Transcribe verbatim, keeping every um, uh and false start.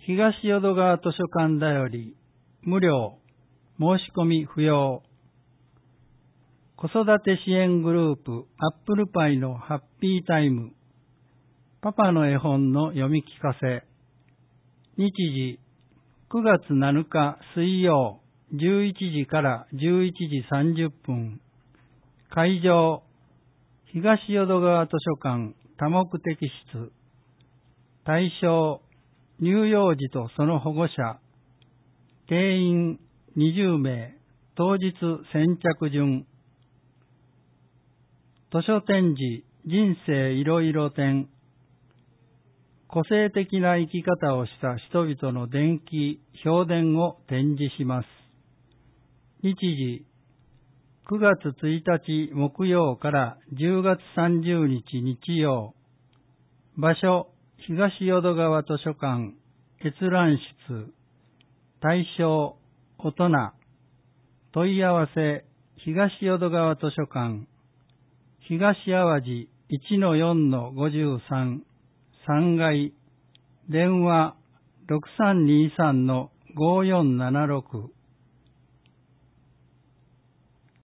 東淀川図書館だより無料、申し込み不要。子育て支援グループアップルパイのハッピータイム。パパの絵本の読み聞かせ。日時くがつなのか水曜じゅういちじからじゅういちじさんじゅっぷん。会場東淀川図書館多目的室。対象乳幼児とその保護者。定員にじゅうめい。当日先着順。図書展示人生いろいろ展。個性的な生き方をした人々の伝記、評伝を展示します。日時くがつついたち木曜からじゅうがつさんじゅうにち日曜。場所東淀川図書館閲覧室。対象大人。問い合わせ東淀川図書館東淡路 いちのよんのごじゅうさん さんがい。電話ろくさんにさんのごよんななろく。